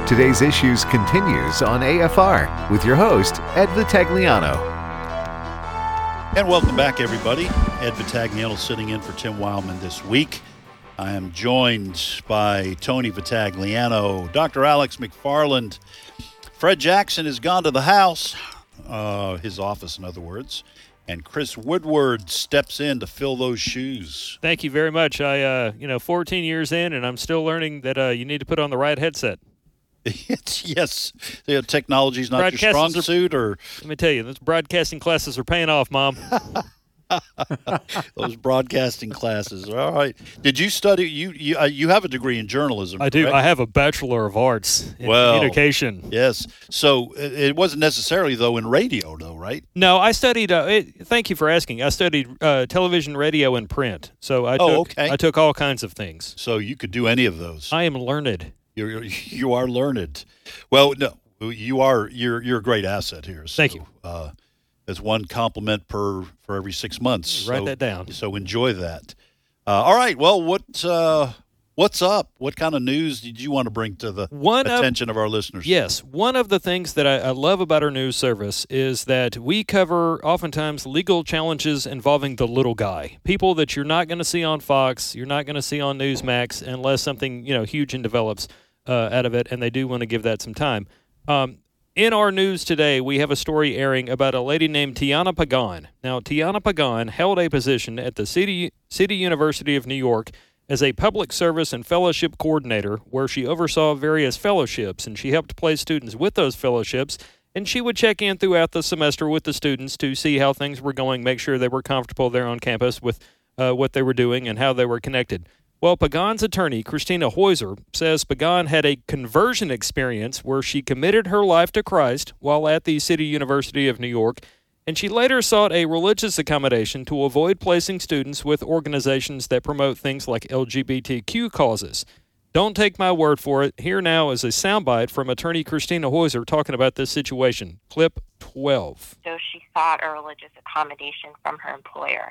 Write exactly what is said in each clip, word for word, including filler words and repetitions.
Today's Issues continues on A F R with your host, Ed Vitagliano. And welcome back, everybody. Ed Vitagliano sitting in for Tim Wildman this week. I am joined by Tony Vitagliano, Doctor Alex McFarland. Fred Jackson has gone to the house, uh, his office, in other words, and Chris Woodward steps in to fill those shoes. Thank you very much. I, uh, you know, fourteen years in, and I'm still learning that uh, you need to put on the right headset. It's, yes, the technology's not your strong are, suit, or let me tell you, those broadcasting classes are paying off, Mom. Those broadcasting classes. All right. Did you study? You you uh, you have a degree in journalism. I do. Correct? I have a Bachelor of Arts in well, communication. Yes. So it, it wasn't necessarily though in radio, though, right? No, I studied. Uh, it, thank you for asking. I studied uh, television, radio, and print. So I oh, took okay. I took all kinds of things. So you could do any of those. I am learned. You're, you are learned. Well, no, you are. You're you're a great asset here. So, Thank you. Uh, there's one compliment per for every six months. Write so, that down. So enjoy that. Uh, all right. Well, what uh, what's up? What kind of news did you want to bring to the one attention of, of our listeners? Yes. One of the things that I, I love about our news service is that we cover oftentimes legal challenges involving the little guy, people that you're not going to see on Fox, you're not going to see on Newsmax unless something you know huge and develops uh, out of it, and they do want to give that some time. Um, In our news today, we have a story airing about a lady named Tiana Pagan. Now, Tiana Pagan held a position at the City, City University of New York as a public service and fellowship coordinator, where she oversaw various fellowships, and she helped place students with those fellowships, and she would check in throughout the semester with the students to see how things were going, make sure they were comfortable there on campus with uh, what they were doing and how they were connected. Well, Pagan's attorney, Christina Heuser, says Pagan had a conversion experience where she committed her life to Christ while at the City University of New York, and she later sought a religious accommodation to avoid placing students with organizations that promote things like L G B T Q causes. Don't take my word for it. Here now is a soundbite from attorney Christina Heuser talking about this situation. Clip twelve. So she sought a religious accommodation from her employer.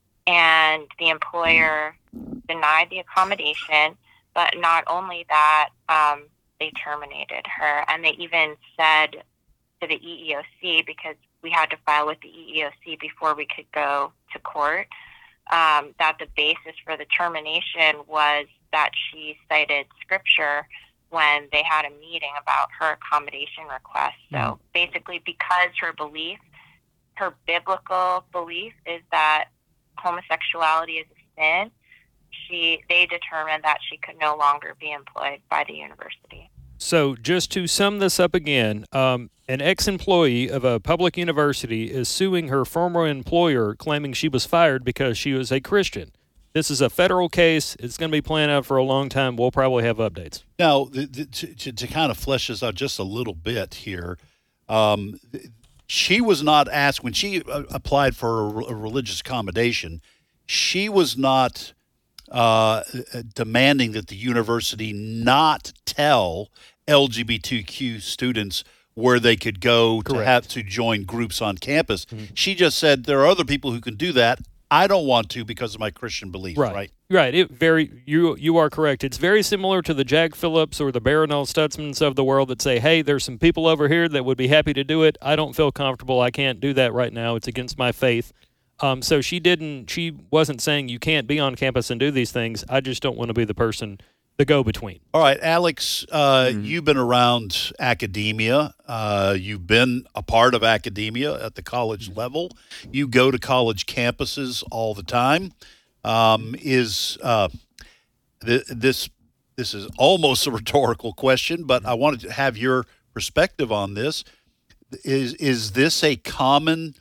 And the employer denied the accommodation, but not only that, um, they terminated her. And they even said to the E E O C, because we had to file with the E E O C before we could go to court, um, that the basis for the termination was that she cited scripture when they had a meeting about her accommodation request. So mm. basically, because her belief, her biblical belief is that homosexuality is a sin, she they determined that she could no longer be employed by the university. So just to sum this up again, um, an ex-employee of a public university is suing her former employer, claiming she was fired because she was a Christian. This is a federal case. It's going to be playing out for a long time. We'll probably have updates. Now, the, the, to, to kind of flesh this out just a little bit here, um, she was not asked, when she applied for a, a religious accommodation, she was not uh, demanding that the university not tell L G B T Q students where they could go Correct. to have to join groups on campus. Mm-hmm. She just said, there are other people who can do that. I don't want to because of my Christian beliefs, right? Right. Right. It very you you are correct. It's very similar to the Jag Phillips or the Barronelle Stutzmans of the world that say, hey, there's some people over here that would be happy to do it. I don't feel comfortable. I can't do that right now. It's against my faith. Um, so she didn't. She wasn't saying you can't be on campus and do these things. I just don't want to be the person, the go-between. All right, Alex, uh, Mm-hmm. you've been around academia. Uh, you've been a part of academia at the college Mm-hmm. level. You go to college campuses all the time. Um, is uh, th- this this is almost a rhetorical question, but I wanted to have your perspective on this. Is is this a common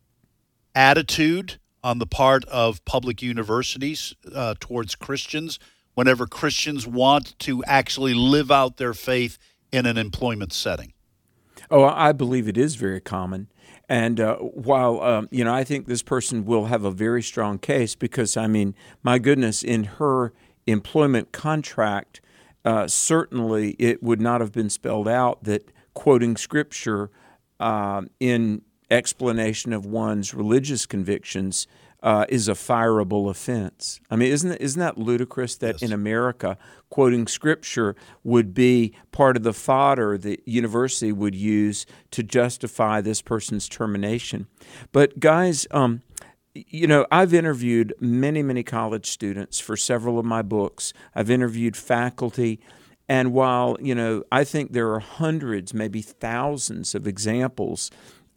attitude on the part of public universities uh, towards Christians whenever Christians want to actually live out their faith in an employment setting? Oh, I believe it is very common. And uh, while, um, you know, I think this person will have a very strong case because, I mean, my goodness, in her employment contract, uh, certainly it would not have been spelled out that quoting Scripture uh, in explanation of one's religious convictions uh, is a fireable offense. I mean, isn't isn't that ludicrous that Yes. in America, quoting scripture would be part of the fodder the university would use to justify this person's termination? But guys, um, you know, I've interviewed many, many college students for several of my books. I've interviewed faculty. And while, you know, I think there are hundreds, maybe thousands of examples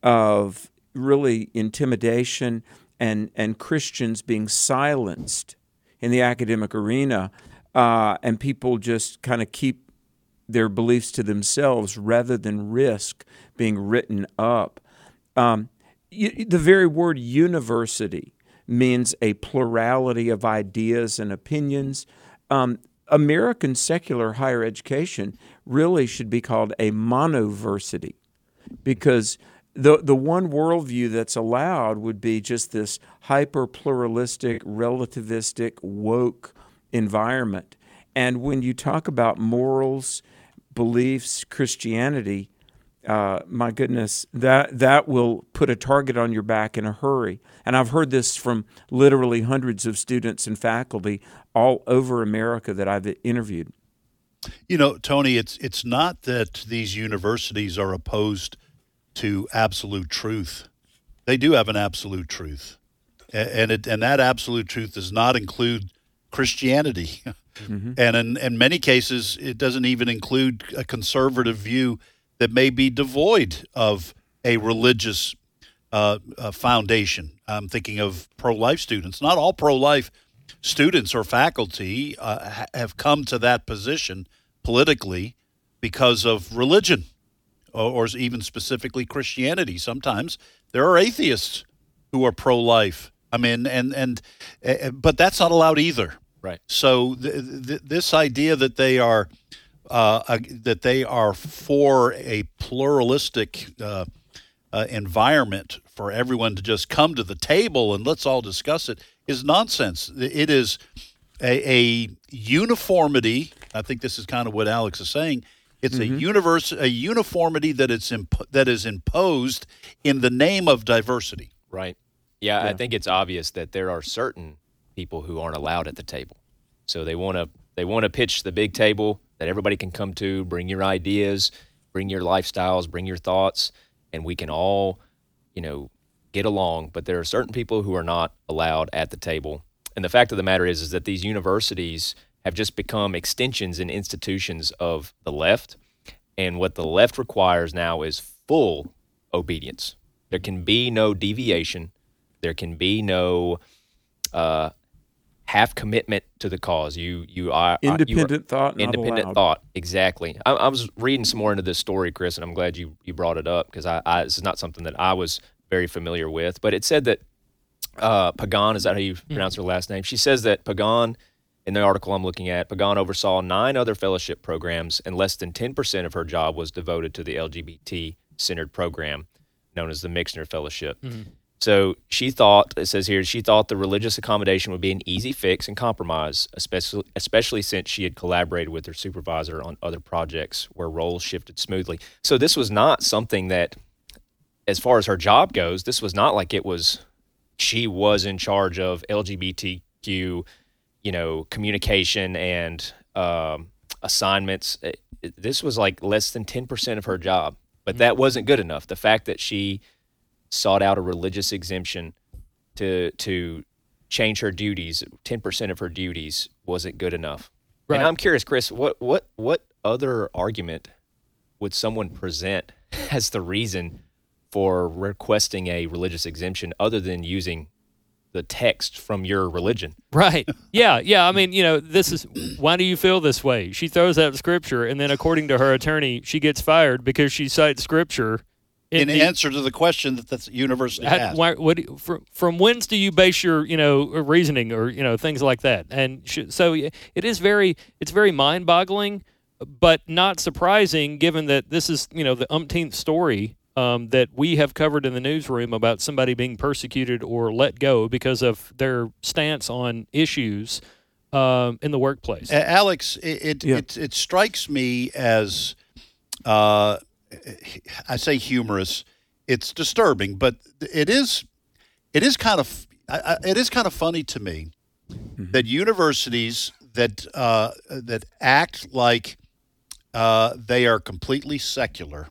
of really intimidation and, and Christians being silenced in the academic arena, uh, and people just kind of keep their beliefs to themselves rather than risk being written up. Um, you, the very word university means a plurality of ideas and opinions. Um, American secular higher education really should be called a monoversity, because the the one worldview that's allowed would be just this hyper-pluralistic, relativistic, woke environment. And when you talk about morals, beliefs, Christianity, uh, my goodness, that that will put a target on your back in a hurry. And I've heard this from literally hundreds of students and faculty all over America that I've interviewed. You know, Tony, it's it's not that these universities are opposed to absolute truth. They do have an absolute truth, A- and it and that absolute truth does not include Christianity, Mm-hmm. and in, in many cases, it doesn't even include a conservative view that may be devoid of a religious uh, uh, foundation. I'm thinking of pro-life students. Not all pro-life students or faculty uh, ha- have come to that position politically because of religion, or, or even specifically Christianity. Sometimes there are atheists who are pro-life. I mean, and and uh, but that's not allowed either. Right. So th- th- this idea that they are uh, uh, that they are for a pluralistic uh, uh, environment for everyone to just come to the table and let's all discuss it is nonsense. It is a, a uniformity. I think this is kind of what Alex is saying. It's Mm-hmm. a universe, a uniformity that it's imp- that is imposed in the name of diversity. Right. Yeah, Yeah. I think it's obvious that there are certain people who aren't allowed at the table. So they want to they want to pitch the big table that everybody can come to, bring your ideas, bring your lifestyles, bring your thoughts, and we can all, you know, get along. But there are certain people who are not allowed at the table. And the fact of the matter is, is that these universities have just become extensions and institutions of the left. And what the left requires now is full obedience. There can be no deviation. There can be no uh, half commitment to the cause. You you are you are- Independent thought, not independent allowed. thought. Exactly. I, I was reading some more into this story, Chris, and I'm glad you you brought it up because I, I this is not something that I was very familiar with. But it said that uh, Pagan, is that how you pronounce her last name? She says that Pagan, in the article I'm looking at, Pagan oversaw nine other fellowship programs, and less than ten percent of her job was devoted to the L G B T-centered program known as the Mixner Fellowship. So she thought, it says here, she thought the religious accommodation would be an easy fix and compromise, especially especially since she had collaborated with her supervisor on other projects where roles shifted smoothly. So this was not something that, as far as her job goes, this was not like it was, she was in charge of L G B T Q, you know, communication and um, assignments. It- it- this was like less than ten percent of her job, but that wasn't good enough. The fact that she sought out a religious exemption to to change her duties, ten percent of her duties wasn't good enough. Right. And I'm curious, Chris, what what what other argument would someone present as the reason for requesting a religious exemption other than using the text from your religion? Right. Yeah. Yeah. I mean, you know, this is why do you feel this way? She throws out scripture, and then according to her attorney, she gets fired because she cites scripture In the- answer to the question that the university How- asked. why, what, do you- from, from whence do you base your, you know, reasoning or, you know, things like that? And sh- so it is very, it's very mind-boggling, but not surprising given that this is, you know, the umpteenth story um, that we have covered in the newsroom about somebody being persecuted or let go because of their stance on issues um, in the workplace. A- Alex, it it, Yeah. it it strikes me as, uh, I say humorous. It's disturbing, but it is it is kind of I, I, it is kind of funny to me mm-hmm. that universities that uh, that act like uh, they are completely secular,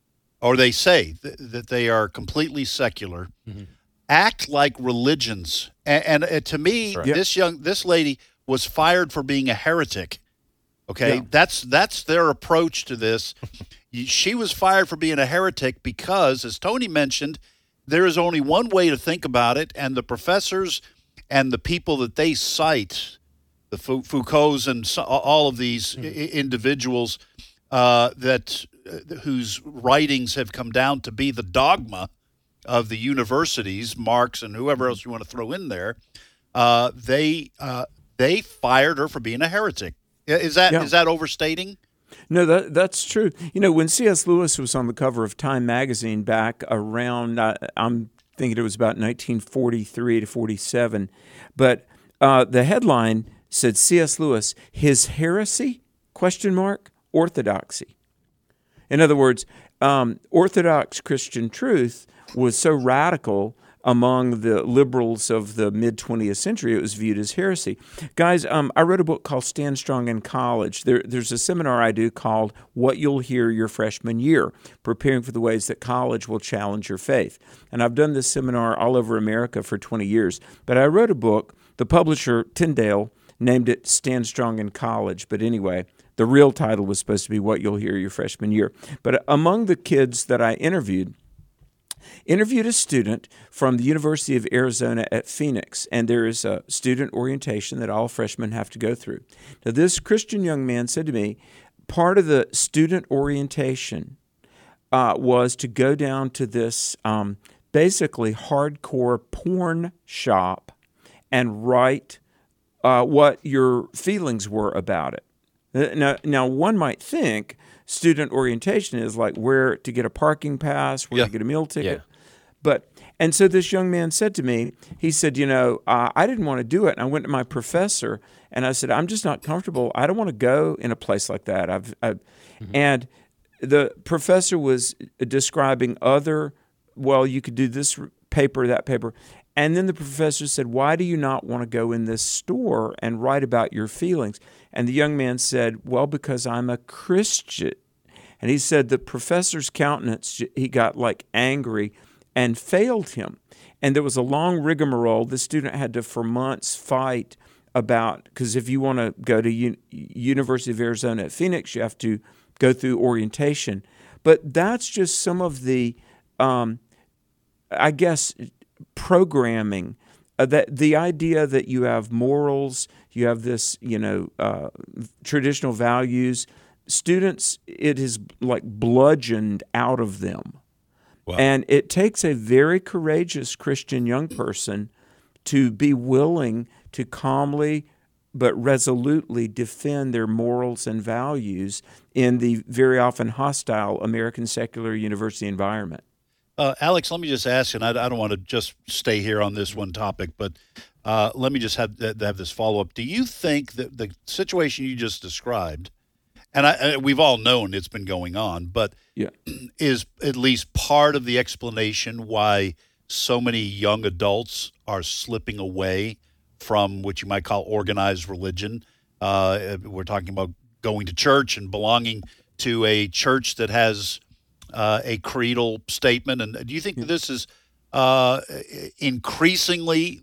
or they say th- that they are completely secular, mm-hmm. act like religions. And, and uh, to me, right. this young this lady was fired for being a heretic. Okay, yeah. that's that's their approach to this. She was fired for being a heretic because, as Tony mentioned, there is only one way to think about it, and the professors and the people that they cite, the Foucaults and so, all of these mm. I- individuals uh, that uh, whose writings have come down to be the dogma of the universities, Marx and whoever else you want to throw in there, uh, they uh, they fired her for being a heretic. Is that yeah. is that overstating? No, that that's true. You know, when C S. Lewis was on the cover of Time magazine back around, uh, I'm thinking it was about nineteen forty-three to forty-seven, but uh, the headline said C S. Lewis, his heresy, question mark, orthodoxy. In other words, um, Orthodox Christian truth was so radical among the liberals of the mid-twentieth century, it was viewed as heresy. Guys, um, I wrote a book called Stand Strong in College. There, there's a seminar I do called What You'll Hear Your Freshman Year, Preparing for the Ways That College Will Challenge Your Faith. And I've done this seminar all over America for twenty years. But I wrote a book, the publisher, Tyndale, named it Stand Strong in College. But anyway, the real title was supposed to be What You'll Hear Your Freshman Year. But among the kids that I interviewed, interviewed a student from the University of Arizona at Phoenix, and there is a student orientation that all freshmen have to go through. Now, this Christian young man said to me, part of the student orientation uh, was to go down to this um, basically hardcore porn shop and write uh, what your feelings were about it. Now, now, one might think student orientation is like where to get a parking pass, where yeah. to get a meal ticket. Yeah. But and so this young man said to me, he said, you know, uh, I didn't want to do it. And I went to my professor and I said, I'm just not comfortable. I don't want to go in a place like that. I've, I've mm-hmm. And the professor was describing other, well, you could do this paper, that paper. And then the professor said, why do you not want to go in this store and write about your feelings? And the young man said, well, because I'm a Christian. And he said the professor's countenance, he got like angry and failed him. And there was a long rigmarole. The student had to, for months, fight about, because if you want to go to U- University of Arizona at Phoenix, you have to go through orientation. But that's just some of the, um, I guess, programming, uh, that the idea that you have morals, you have this, you know, uh, traditional values. Students, it is like bludgeoned out of them. Wow. And it takes a very courageous Christian young person to be willing to calmly but resolutely defend their morals and values in the very often hostile American secular university environment. Uh, Alex, let me just ask, and I, I don't want to just stay here on this one topic, but uh, let me just have, have this follow-up. Do you think that the situation you just described, and I, we've all known it's been going on, but yeah. is at least part of the explanation why so many young adults are slipping away from what you might call organized religion? Uh, we're talking about going to church and belonging to a church that has uh, a creedal statement. And do you think that this is uh, increasingly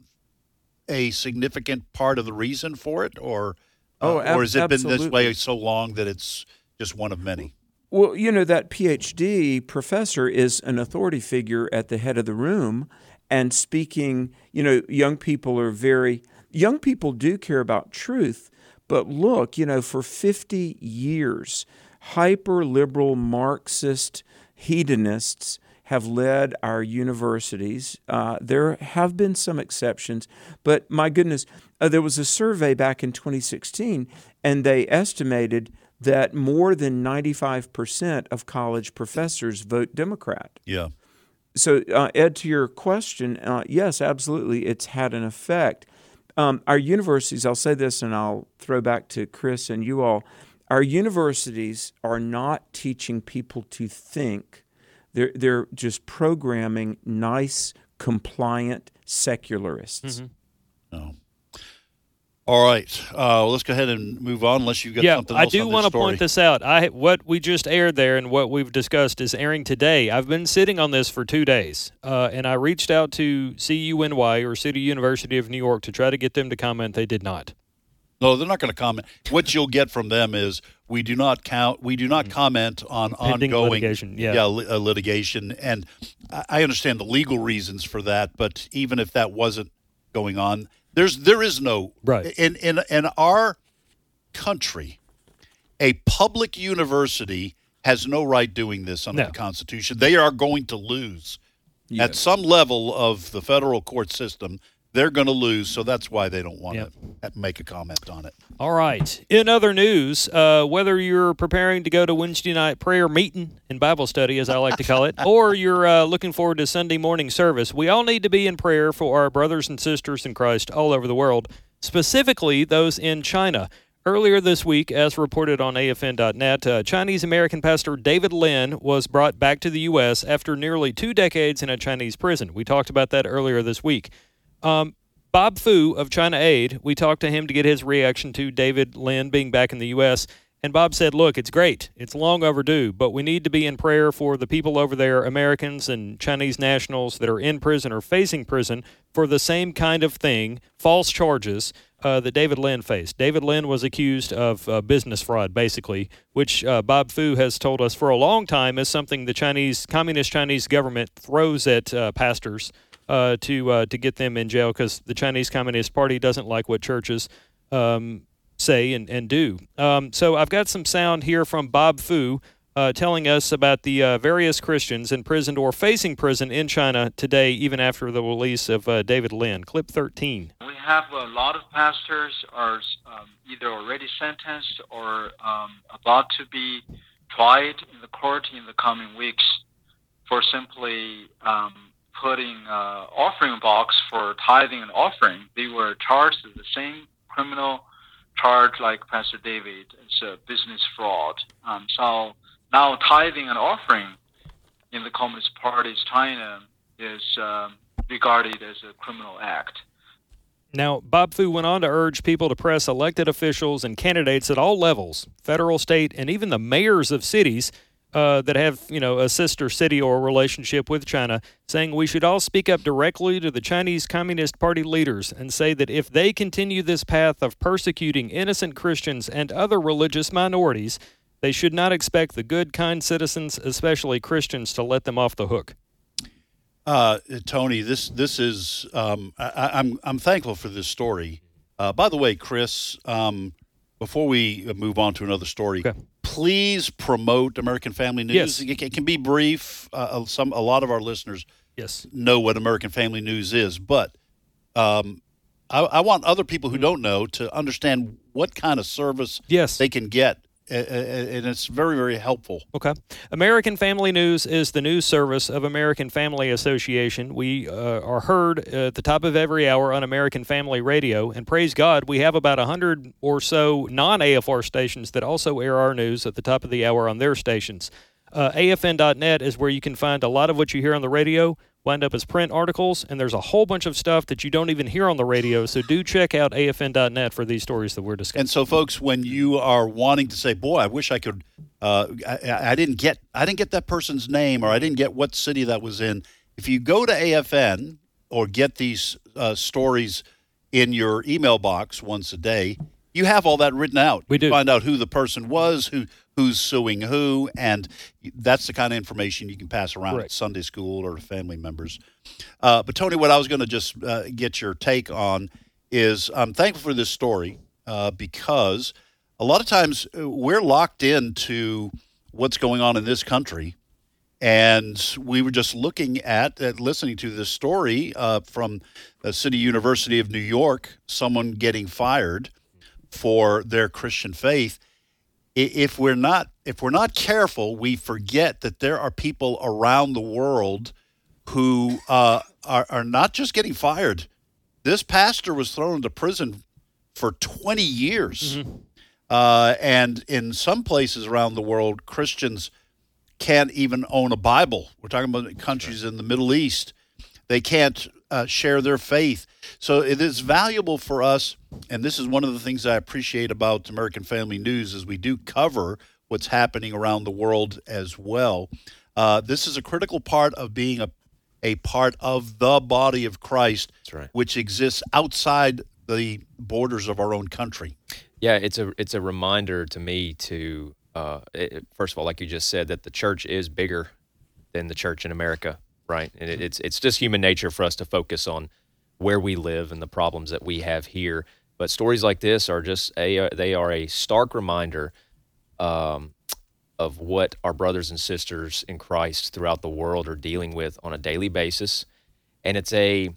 a significant part of the reason for it, or uh, oh, ab- or has it absolutely. been this way so long that it's just one of many? Well, you know, that P H D professor is an authority figure at the head of the room and speaking, you know, young people are very, young people do care about truth, but look, you know, for fifty years, hyper-liberal Marxist hedonists have led our universities. Uh, there have been some exceptions, but my goodness, uh, there was a survey back in twenty sixteen, and they estimated that more than ninety-five percent of college professors vote Democrat. Yeah. So, uh, Ed, to your question, uh, yes, absolutely, it's had an effect. Um, our universities, I'll say this and I'll throw back to Chris and you all, our universities are not teaching people to think. They're, they're just programming nice compliant secularists. Mm-hmm. No. All right, uh, let's go ahead and move on. Unless you've got yeah, something else I do on want this to story. point this out. I what we just aired there and what we've discussed is airing today. I've been sitting on this for two days, uh, and I reached out to C U N Y or City University of New York to try to get them to comment. They did not. No, they're not going to comment. What you'll get from them is we do not count. We do not comment on Pending ongoing litigation, yeah. li- uh, litigation, and I I understand the legal reasons for that. But even if that wasn't going on, there's there is no Right. in in in our country, a public university has no right doing this under No. the Constitution. They are going to lose at Yes. some level of the federal court system. They're going to lose, so that's why they don't want Yep. to make a comment on it. All right. In other news, uh, whether you're preparing to go to Wednesday night prayer meeting and Bible study, as I like to call it, or you're uh, looking forward to Sunday morning service, we all need to be in prayer for our brothers and sisters in Christ all over the world, specifically those in China. Earlier this week, as reported on A F N dot net, uh, Chinese-American pastor David Lin was brought back to the U S after nearly two decades in a Chinese prison. We talked about that earlier this week. Um, Bob Fu of China Aid, we talked to him to get his reaction to David Lin being back in the U S, and Bob said, look, it's great. It's long overdue, but we need to be in prayer for the people over there, Americans and Chinese nationals that are in prison or facing prison for the same kind of thing, false charges, uh, that David Lin faced. David Lin was accused of uh, business fraud, basically, which uh, Bob Fu has told us for a long time is something the Chinese, communist Chinese government throws at uh, pastors Uh, to uh, to get them in jail because the Chinese Communist Party doesn't like what churches um, say and, and do. Um, so I've got some sound here from Bob Fu uh, telling us about the uh, various Christians imprisoned or facing prison in China today, even after the release of uh, David Lin. Clip thirteen. We have a lot of pastors are um, either already sentenced or um, about to be tried in the court in the coming weeks for simply um, putting uh, offering box for tithing and offering. They were charged with the same criminal charge like Pastor David. It's a business fraud. Um, so now tithing and offering in the Communist Party's China is um, regarded as a criminal act. Now, Bob Fu went on to urge people to press elected officials and candidates at all levels, federal, state, and even the mayors of cities uh, that have, you know, a sister city or a relationship with China, saying we should all speak up directly to the Chinese Communist Party leaders and say that if they continue this path of persecuting innocent Christians and other religious minorities, they should not expect the good, kind citizens, especially Christians, to let them off the hook. Uh, Tony, this this is um, I, I'm I'm thankful for this story. Uh, by the way, Chris, um, before we move on to another story, okay. please promote American Family News. Yes. It, it can be brief. Uh, some a lot of our listeners yes. know what American Family News is, but um, I, I want other people who don't know to understand what kind of service yes. they can get. And it's very, very helpful. Okay. American Family News is the news service of American Family Association. We uh, are heard at the top of every hour on American Family Radio, and praise God, we have about one hundred or so non-A F R stations that also air our news at the top of the hour on their stations. Uh, A F N dot net is where you can find a lot of what you hear on the radio, wind up as print articles, and there's a whole bunch of stuff that you don't even hear on the radio, so do check out A F N dot net for these stories that we're discussing. And so, folks, when you are wanting to say, boy, I wish I could, uh, I, I didn't get I didn't get that person's name, or I didn't get what city that was in, if you go to A F N or get these uh, stories in your email box once a day, you have all that written out. We do. You find out who the person was, who who's suing who, and that's the kind of information you can pass around Correct. at Sunday school or to family members. Uh, but, Tony, what I was going to just uh, get your take on is I'm thankful for this story uh, because a lot of times we're locked into what's going on in this country, and we were just looking at, at listening to this story uh, from the City University of New York, someone getting fired for their Christian faith. If we're not if we're not careful, we forget that there are people around the world who uh, are, are not just getting fired. This pastor was thrown into prison for twenty years. Mm-hmm. Uh, and in some places around the world, Christians can't even own a Bible. We're talking about countries in the Middle East They can't uh, share their faith. So it is valuable for us, and this is one of the things I appreciate about American Family News is we do cover what's happening around the world as well. Uh, this is a critical part of being a, a part of the body of Christ, That's right. which exists outside the borders of our own country. Yeah, it's a it's a reminder to me to, uh, it, first of all, like you just said, that the church is bigger than the church in America, right? And it, it's it's just human nature for us to focus on where we live and the problems that we have here. But stories like this are just a they are a stark reminder um, of what our brothers and sisters in Christ throughout the world are dealing with on a daily basis, and it's a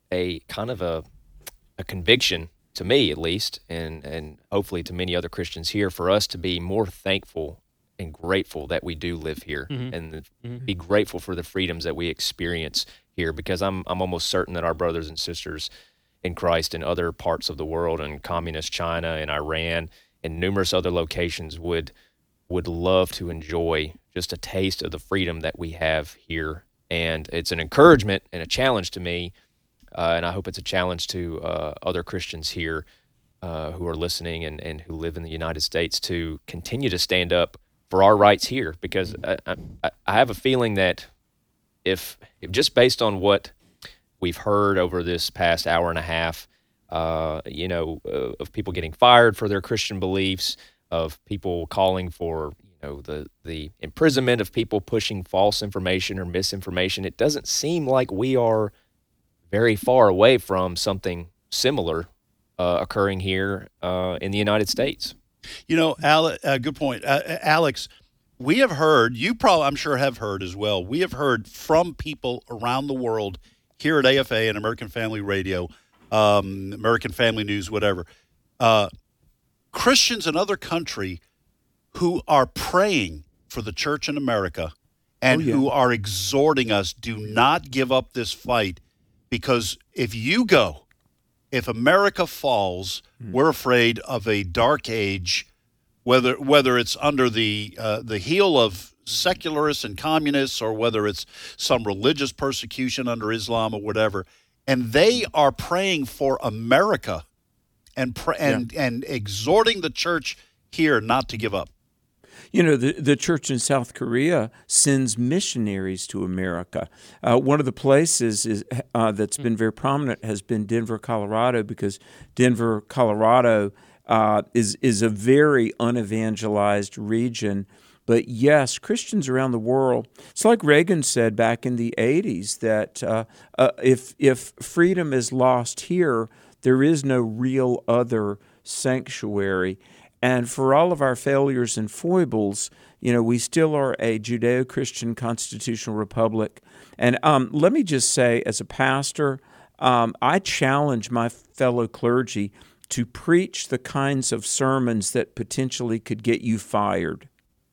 a kind of a a conviction, to me at least, and and hopefully to many other Christians here, for us to be more thankful and grateful that we do live here, mm-hmm. and mm-hmm. be grateful for the freedoms that we experience here, because I'm I'm almost certain that our brothers and sisters in Christ in other parts of the world, in communist China and Iran and numerous other locations, would would love to enjoy just a taste of the freedom that we have here. And it's an encouragement and a challenge to me. Uh, and I hope it's a challenge to uh, other Christians here uh, who are listening and, and who live in the United States to continue to stand up for our rights here, because I, I, I have a feeling that if, if just based on what we've heard over this past hour and a half, uh, you know, uh, of people getting fired for their Christian beliefs, of people calling for, you know, the, the imprisonment of people pushing false information or misinformation, it doesn't seem like we are very far away from something similar uh, occurring here uh, in the United States. You know, Ale- uh, good point. Uh, Alex, we have heard, you probably, I'm sure, have heard as well, we have heard from people around the world here at A F A and American Family Radio, um, American Family News, whatever, uh, Christians in other country who are praying for the church in America and oh, yeah. who are exhorting us, do not give up this fight. Because if you go, if America falls, mm. we're afraid of a dark age, whether whether it's under the uh, the heel of secularists and communists, or whether it's some religious persecution under Islam or whatever. And they are praying for America and pr- and yeah. and exhorting the church here not to give up. You know, the, the church in South Korea sends missionaries to America. Uh, one of the places is uh, that's been very prominent has been Denver, Colorado, because Denver, Colorado uh, is is a very unevangelized region. But yes, Christians around the world, it's like Reagan said back in the eighties, that uh, uh, if if freedom is lost here, there is no real other sanctuary. And for all of our failures and foibles, you know, we still are a Judeo-Christian constitutional republic. And um, let me just say, as a pastor, um, I challenge my fellow clergy to preach the kinds of sermons that potentially could get you fired.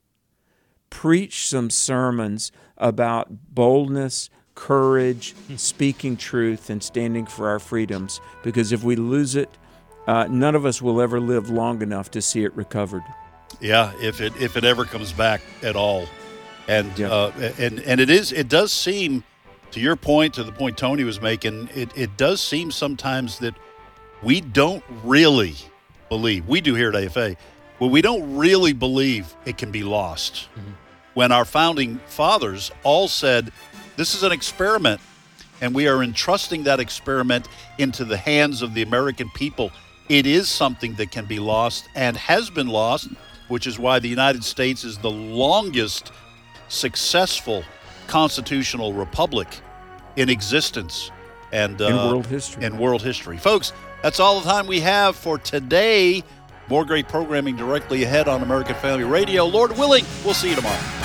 Preach some sermons about boldness, courage, speaking truth, and standing for our freedoms. Because if we lose it, Uh, none of us will ever live long enough to see it recovered. Yeah, if it if it ever comes back at all, and yeah. uh, and and it is it does seem, to your point, to the point Tony was making, it it does seem sometimes that we don't really believe, we do here at A F A, but we don't really believe it can be lost. Mm-hmm. When our founding fathers all said, this is an experiment, and we are entrusting that experiment into the hands of the American people. It is something that can be lost and has been lost, which is why the United States is the longest successful constitutional republic in existence and uh, in world history. In world history. Folks, that's all the time we have for today. More great programming directly ahead on American Family Radio. Lord willing, we'll see you tomorrow.